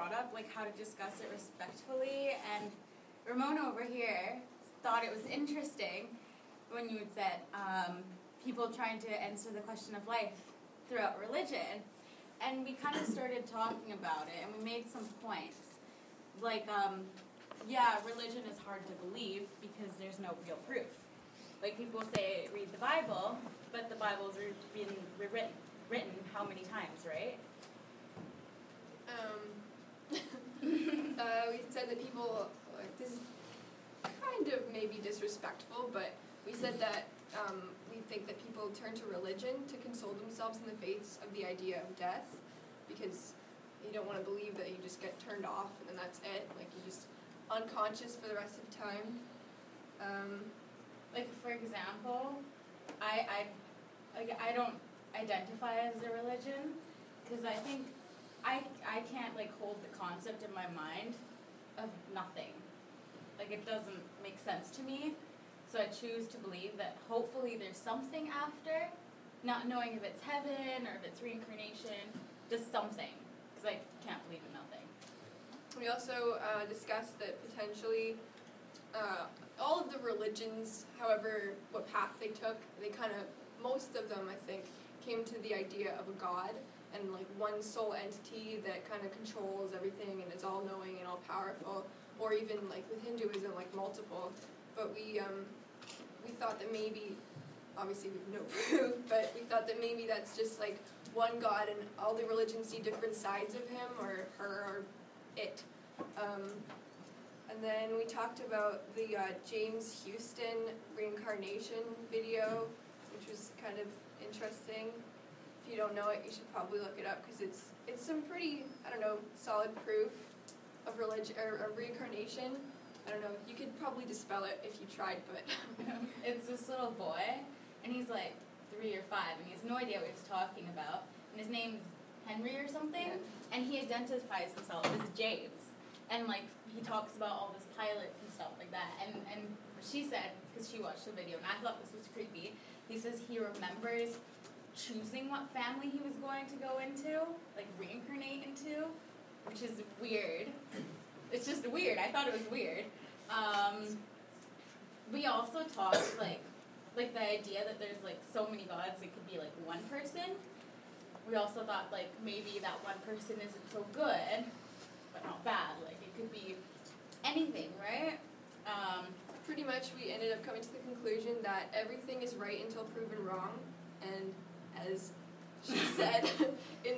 brought up, like, how to discuss it respectfully, and Ramona over here thought it was interesting when you had said people trying to answer the question of life throughout religion. And we kind of started talking about it, and we made some points. Like, yeah, religion is hard to believe because there's no real proof. Like, people say, read the Bible, but the Bible's been written how many times, right? We said that people, like, this is kind of maybe disrespectful, but we said that we think that people turn to religion to console themselves in the face of the idea of death, because you don't want to believe that you just get turned off and then that's it, like you're just unconscious for the rest of time. Like, for example, I don't identify as a religion because I think I can't, like, hold the concept in my mind of nothing. Like, it doesn't make sense to me. So I choose to believe that hopefully there's something after, not knowing if it's heaven or if it's reincarnation, just something, because I can't believe in nothing. We also discussed that potentially all of the religions, however, what path they took, they kind of, most of them, I think, came to the idea of a God and, like, one sole entity that kind of controls everything and is all-knowing and all-powerful, or even, like, with Hinduism, like, multiple. But we thought that maybe, obviously we have no proof, but we thought that maybe that's just, like, one God and all the religions see different sides of him or her or it. And then we talked about the James Houston reincarnation video, which was kind of interesting. If you don't know it, you should probably look it up because it's some pretty, I don't know, solid proof of religion or reincarnation. I don't know, you could probably dispel it if you tried, but It's this little boy, and he's like 3 or 5, and he has no idea what he's talking about, and his name's Henry or something, yeah. And he identifies himself as James, and, like, he talks about all this pilots and stuff like that, and she said, because she watched the video, and I thought this was creepy, he says he remembers choosing what family he was going to go into, like, reincarnate into, which is weird. It's just weird. I thought it was weird. We also talked, like the idea that there's, like, so many gods, it could be, like, one person. We also thought, like, maybe that one person isn't so good, but not bad. Like, it could be anything, right? Pretty much we ended up coming to the conclusion that everything is right until proven wrong, and as she said, in